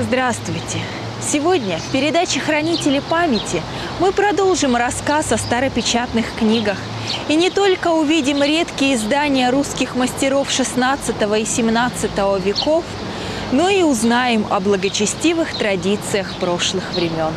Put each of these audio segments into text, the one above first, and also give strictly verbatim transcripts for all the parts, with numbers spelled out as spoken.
Здравствуйте! Сегодня в передаче «Хранители памяти» мы продолжим рассказ о старопечатных книгах. И не только увидим редкие издания русских мастеров шестнадцатого и семнадцатого веков, но и узнаем о благочестивых традициях прошлых времен.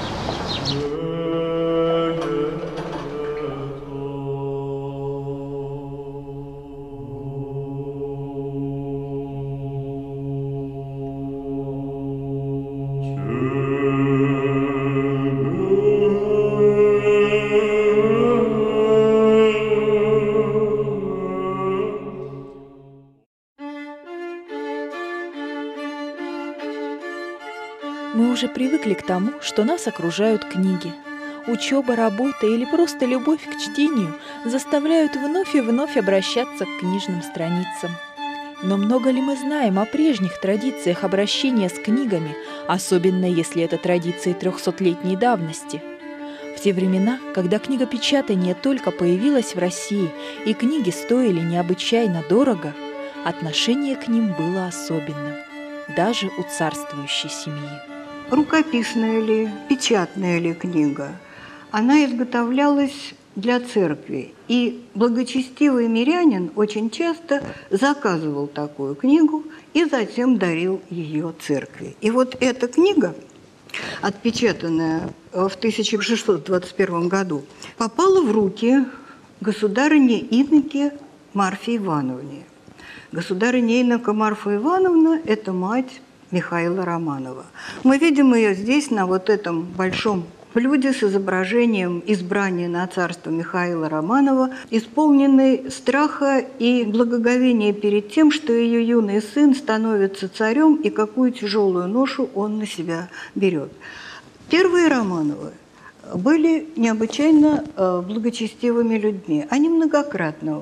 Мы уже привыкли к тому, что нас окружают книги. Учеба, работа или просто любовь к чтению заставляют вновь и вновь обращаться к книжным страницам. Но много ли мы знаем о прежних традициях обращения с книгами, особенно если это традиции трехсотлетней давности? В те времена, когда книгопечатание только появилось в России и книги стоили необычайно дорого, отношение к ним было особенным, даже у царствующей семьи. Рукописная ли, печатная ли книга, она изготовлялась для церкви. И благочестивый мирянин очень часто заказывал такую книгу и затем дарил ее церкви. И вот эта книга, отпечатанная в тысяча шестьсот двадцать первом году, попала в руки государыне Инноке Марфе Ивановне. Государыня Иннока Марфа Ивановна – это мать Михаила Романова. Мы видим ее здесь, на вот этом большом блюде с изображением избрания на царство Михаила Романова, исполненной страха и благоговения перед тем, что ее юный сын становится царем и какую тяжелую ношу он на себя берет. Первые Романовы были необычайно благочестивыми людьми. Они многократно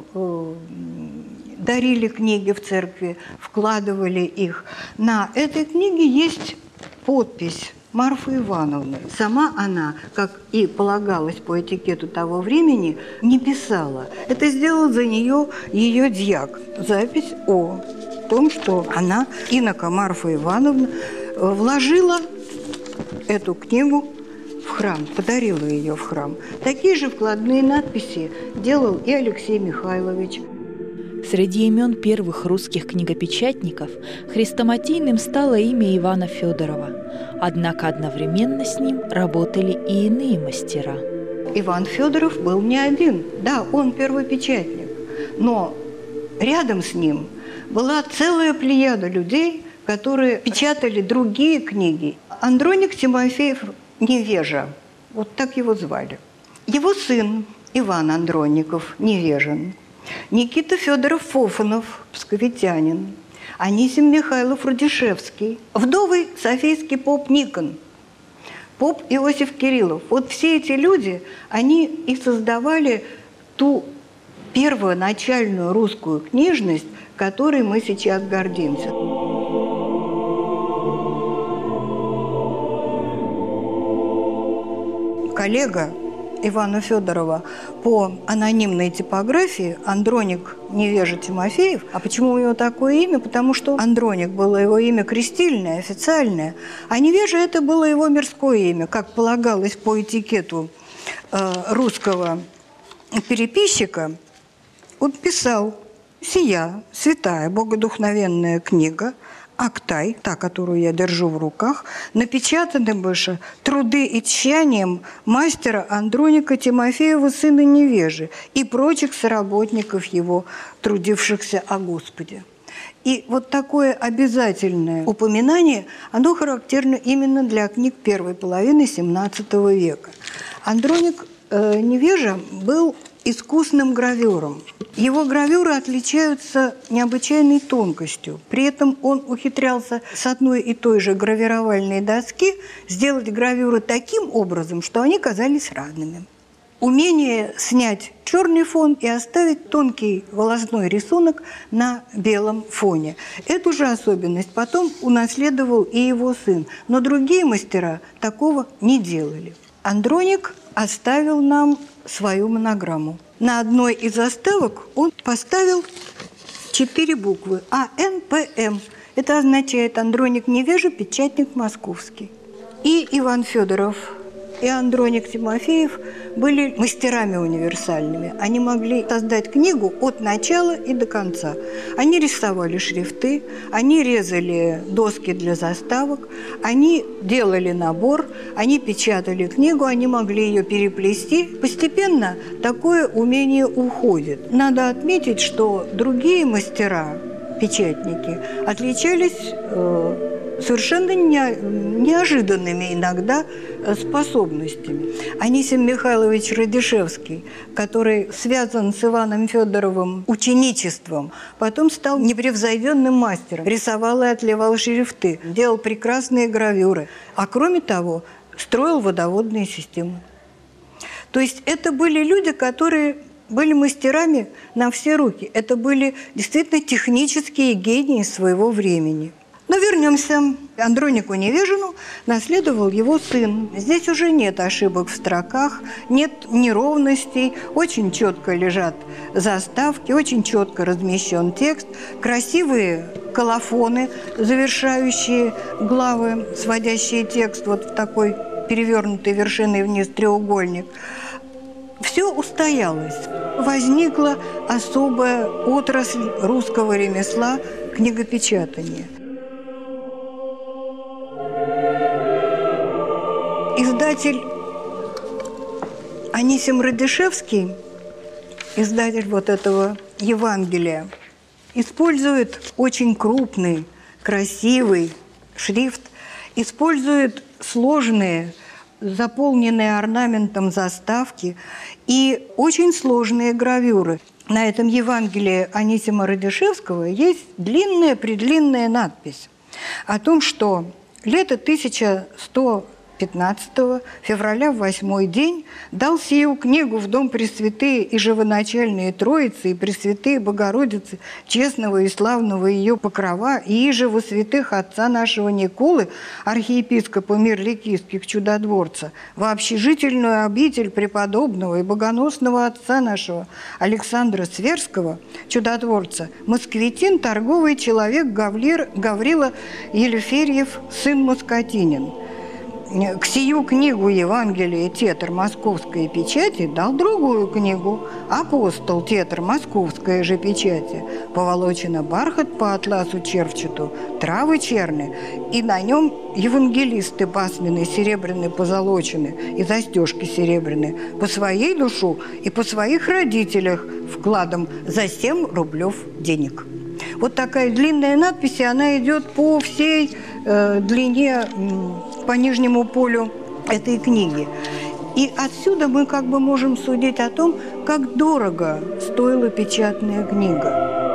дарили книги в церкви, вкладывали их. На этой книге есть подпись Марфы Ивановны. Сама она, как и полагалось по этикету того времени, не писала. Это сделал за нее ее дьяк. Запись о том, что она, Иннока Марфа Ивановна, вложила эту книгу в храм, подарила ее в храм. Такие же вкладные надписи делал и Алексей Михайлович. Среди имен первых русских книгопечатников хрестоматийным стало имя Ивана Федорова. Однако одновременно с ним работали и иные мастера. Иван Федоров был не один. Да, он первопечатник. Но рядом с ним была целая плеяда людей, которые печатали другие книги. Андроник Тимофеев Невежа, вот так его звали. Его сын Иван Андроников Невежин, Никита Федоров-Фофанов, псковитянин, Анисим Михайлов Радишевский, вдовый софийский поп Никон, поп Иосиф Кириллов. Вот все эти люди, они и создавали ту первую начальную русскую книжность, которой мы сейчас гордимся. Коллега Ивана Федорова по анонимной типографии Андроник Невежа Тимофеев. А почему у него такое имя? Потому что Андроник было его имя крестильное, официальное, а Невежа это было его мирское имя, как полагалось по этикету э, русского переписчика. Он писал: «Сия святая богодухновенная книга, Актай, та, которую я держу в руках, напечатаны больше труды и тщанием мастера Андроника Тимофеева, сына Невежи, и прочих соработников его, трудившихся о Господе». И вот такое обязательное упоминание, оно характерно именно для книг первой половины семнадцатого века. Андроник э, Невежа был искусным гравером. Его гравюры отличаются необычайной тонкостью. При этом он ухитрялся с одной и той же гравировальной доски сделать гравюры таким образом, что они казались разными. Умение снять черный фон и оставить тонкий волосной рисунок на белом фоне. Эту же особенность потом унаследовал и его сын. Но другие мастера такого не делали. Андроник оставил нам свою монограмму. На одной из заставок он поставил четыре буквы А Н П М. Это означает Андроник Невежа, печатник московский. И Иван Федоров, и Андроник Тимофеев были мастерами универсальными. Они могли создать книгу от начала и до конца. Они рисовали шрифты, они резали доски для заставок, они делали набор, они печатали книгу, они могли ее переплести. Постепенно такое умение уходит. Надо отметить, что другие мастера, печатники, отличались э, совершенно не, неожиданными иногда способностями. Анисим Михайлович Радишевский, который связан с Иваном Федоровым ученичеством, потом стал непревзойденным мастером, рисовал и отливал шрифты, делал прекрасные гравюры, а кроме того, строил водоводные системы. То есть это были люди, которые были мастерами на все руки. Это были действительно технические гении своего времени. Но вернемся. Андронику Невежину наследовал его сын. Здесь уже нет ошибок в строках, нет неровностей, очень четко лежат заставки, очень четко размещен текст, красивые колофоны, завершающие главы, сводящие текст вот в такой перевернутой вершиной вниз треугольник. Все устоялось. Возникла особая отрасль русского ремесла – книгопечатания. Издатель Анисим Радишевский, издатель вот этого Евангелия, использует очень крупный, красивый шрифт, использует сложные, заполненные орнаментом заставки и очень сложные гравюры. На этом Евангелии Анисима Радишевского есть длинная-предлинная надпись о том, что лето тысяча сто пятнадцатого февраля в восьмой день дал сию книгу в дом Пресвятые и Живоначальные Троицы и Пресвятые Богородицы, честного и славного ее покрова, и иже во святых отца нашего Николы, архиепископа Мирликийских чудотворца, в общежительную обитель преподобного и богоносного отца нашего Александра Сверского, чудотворца, москвитин, торговый человек Гавлир, Гаврила Елеферьев, сын Москотинин. К сию книгу Евангелия Тетр Московской печати дал другую книгу Апостол Тетр Московская же печати. Поволочено бархат по атласу червчату, травы черны, и на нем евангелисты пасменные серебряные позолочены и застежки серебряные по своей душу и по своих родителях вкладом за семь рублев денег. Вот такая длинная надпись, и она идет по всей э, длине, э, по нижнему полю этой книги. И отсюда мы как бы можем судить о том, как дорого стоила печатная книга.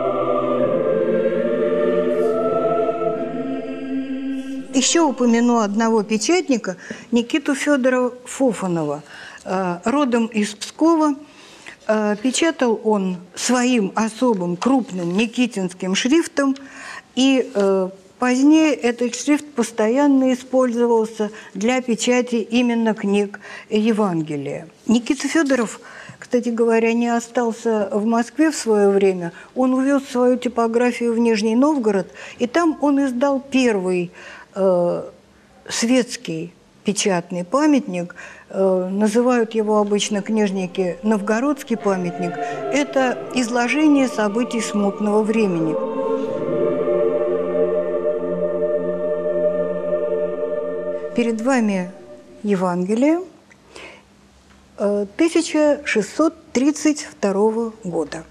Еще упомяну одного печатника, Никиту Федорова Фофанова, э, родом из Пскова. Печатал он своим особым крупным никитинским шрифтом, и э, позднее этот шрифт постоянно использовался для печати именно книг Евангелия. Никита Федоров, кстати говоря, не остался в Москве в свое время. Он увез свою типографию в Нижний Новгород, и там он издал первый э, светский печатный памятник, э, называют его обычно книжники «Новгородский памятник». Это изложение событий смутного времени. Перед вами Евангелие э, тысяча шестьсот тридцать второго года.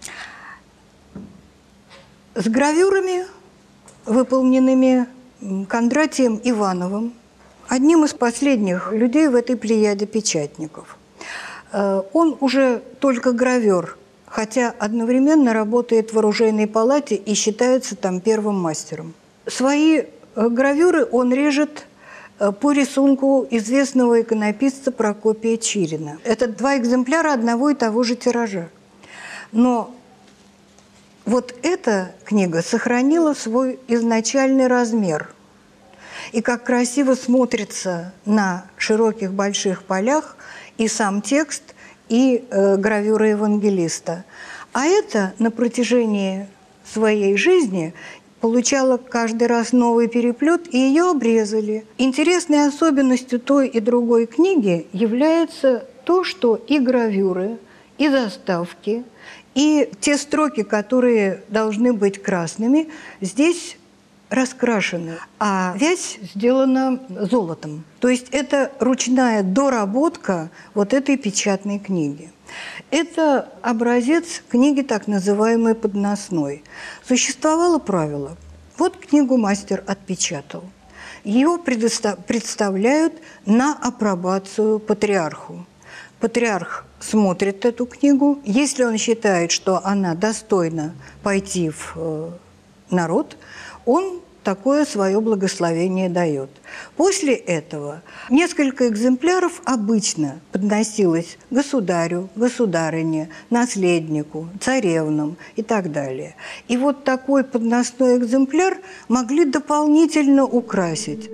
С гравюрами, выполненными Кондратием Ивановым, одним из последних людей в этой плеяде печатников. Он уже только гравер, хотя одновременно работает в оружейной палате и считается там первым мастером. Свои гравюры он режет по рисунку известного иконописца Прокопия Чирина. Это два экземпляра одного и того же тиража. Но вот эта книга сохранила свой изначальный размер. И как красиво смотрится на широких больших полях и сам текст, и э, гравюра евангелиста. А это на протяжении своей жизни получала каждый раз новый переплет, и ее обрезали. Интересной особенностью той и другой книги является то, что и гравюры, и заставки, и те строки, которые должны быть красными, здесь раскрашены, а вязь сделана золотом. То есть это ручная доработка вот этой печатной книги. Это образец книги, так называемой подносной. Существовало правило. Вот книгу мастер отпечатал. Ее представляют на апробацию патриарху. Патриарх смотрит эту книгу. Если он считает, что она достойна пойти в народ, он такое свое благословение дает. После этого несколько экземпляров обычно подносилось государю, государыне, наследнику, царевнам и так далее. И вот такой подносной экземпляр могли дополнительно украсить.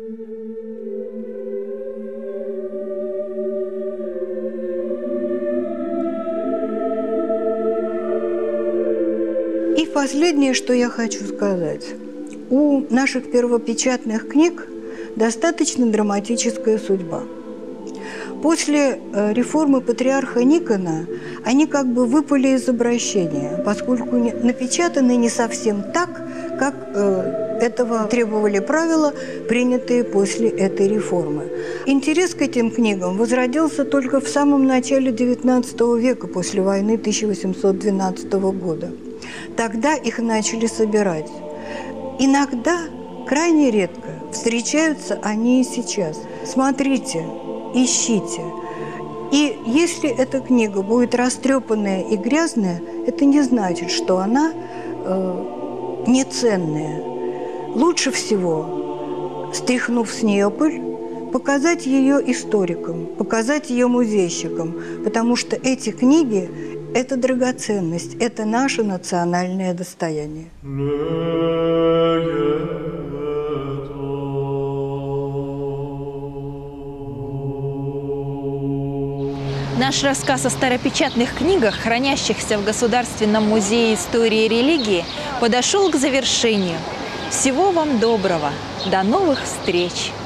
И последнее, что я хочу сказать. У наших первопечатных книг достаточно драматическая судьба. После реформы патриарха Никона они как бы выпали из обращения, поскольку напечатаны не совсем так, как этого требовали правила, принятые после этой реформы. Интерес к этим книгам возродился только в самом начале девятнадцатого века, после войны тысяча восемьсот двенадцатого года. Тогда их начали собирать. Иногда, крайне редко, встречаются они и сейчас. Смотрите, ищите. И если эта книга будет растрепанная и грязная, это не значит, что она э, неценная. Лучше всего, стряхнув с нее пыль, показать ее историкам, показать ее музейщикам, потому что эти книги – это драгоценность, это наше национальное достояние. Наш рассказ о старопечатных книгах, хранящихся в Государственном музее истории и религии, подошел к завершению. Всего вам доброго! До новых встреч!